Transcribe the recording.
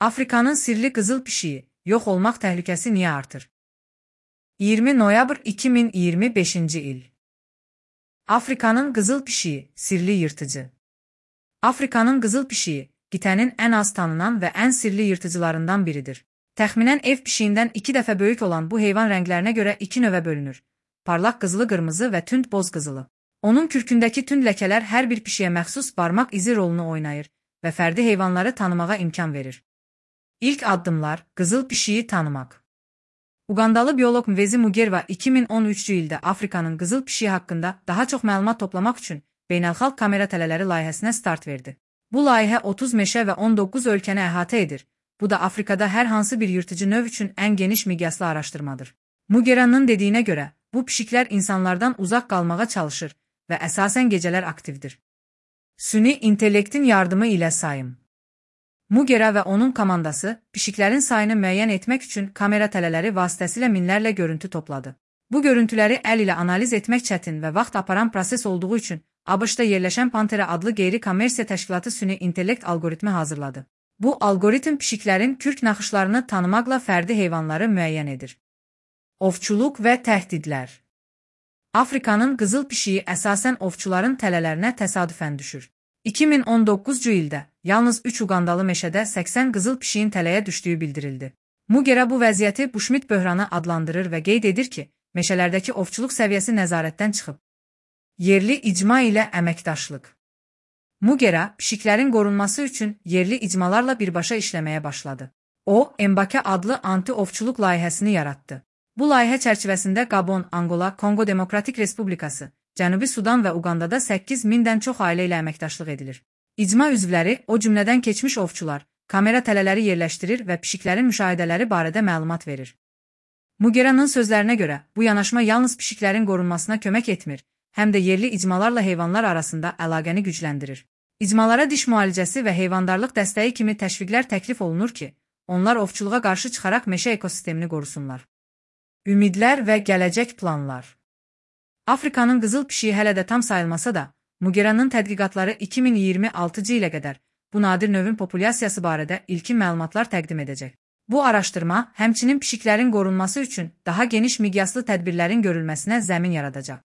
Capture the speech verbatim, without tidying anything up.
Afrikanın sirli qızıl pişiyi, yox olmaq təhlükəsi niyə artır? iyirmi noyabr iki min iyirmi beşinci il. Afrikanın qızıl pişiyi, sirli yırtıcı. Afrikanın qızıl pişiyi, qitənin ən az tanınan və ən sirli yırtıcılarından biridir. Təxminən ev pişiyindən iki dəfə böyük olan bu heyvan rənglərinə görə iki növə bölünür. Parlaq qızılı qırmızı və tünd boz qızılı. Onun kürkündəki tünd ləkələr hər bir pişiyə məxsus barmaq izi rolunu oynayır və fərdi heyvanları tanımağa imkan verir. İlk addımlar, qızıl pişiyi tanımaq. Uqandalı bioloq Mvezi Mugerwa iki min on üçüncü ildə Afrikanın qızıl pişiyi haqqında daha çox məlumat toplamaq üçün beynəlxalq kamera tələləri layihəsinə start verdi. Bu layihə otuz meşə və on doqquz ölkəni əhatə edir. Bu da Afrikada hər hansı bir yırtıcı növ üçün ən geniş miqyaslı araşdırmadır. Mugerwa'nın dediyinə görə, bu pişiklər insanlardan uzaq qalmağa çalışır və əsasən gecələr aktivdir. Süni intellektin yardımı ilə sayım. Mugerwa və onun komandası pişiklərin sayını müəyyən etmək üçün kamera tələləri vasitəsilə minlərlə görüntü topladı. Bu görüntüləri əl ilə analiz etmək çətin və vaxt aparan proses olduğu üçün ABŞ-da yerləşən Pantera adlı qeyri-kommersiya təşkilatı süni intellekt algoritmi hazırladı. Bu algoritm pişiklərin kürk naxışlarını tanımaqla fərdi heyvanları müəyyən edir. Ovçuluq və təhdidlər. Afrikanın qızıl pişiyi əsasən ovçuların tələlərinə təsadüfən düşür. iki min on doqquzuncu ildə yalnız üç Uqandalı meşədə səksən qızıl pişiyin tələyə düşdüyü bildirildi. Mugerwa bu vəziyyəti Bushmeat böhranı adlandırır və qeyd edir ki, meşələrdəki ovçuluq səviyyəsi nəzarətdən çıxıb. Yerli icma ilə əməkdaşlıq. Mugerwa, pişiklərin qorunması üçün yerli icmalarla birbaşa işləməyə başladı. O, Embake adlı anti-ovçuluq layihəsini yaratdı. Bu layihə çərçivəsində Gabon, Angola, Kongo Demokratik Respublikası, Cənubi Sudan və Uqandada səkkiz mindən çox ailə ilə əməkdaşlıq edilir. İcma üzvləri, o cümlədən keçmiş ovçular, kamera tələləri yerləşdirir və pişiklərin müşahidələri barədə məlumat verir. Mugerwa'nın sözlərinə görə, bu yanaşma yalnız pişiklərin qorunmasına kömək etmir, həm də yerli icmalarla heyvanlar arasında əlaqəni gücləndirir. İcmalara diş müalicəsi və heyvandarlıq dəstəyi kimi təşviqlər təklif olunur ki, onlar ovçuluğa qarşı çıxaraq meşə ekosistemini qorusunlar. Ümidlər və gələcək planlar. Afrikanın qızıl pişiyi hələ də tam sayılmasa da, Mugerwa'nın tədqiqatları iki min iyirmi altıncı ilə qədər bu nadir növün populyasiyası barədə ilkin məlumatlar təqdim edəcək. Bu araşdırma, həmçinin pişiklərin qorunması üçün daha geniş miqyaslı tədbirlərin görülməsinə zəmin yaradacaq.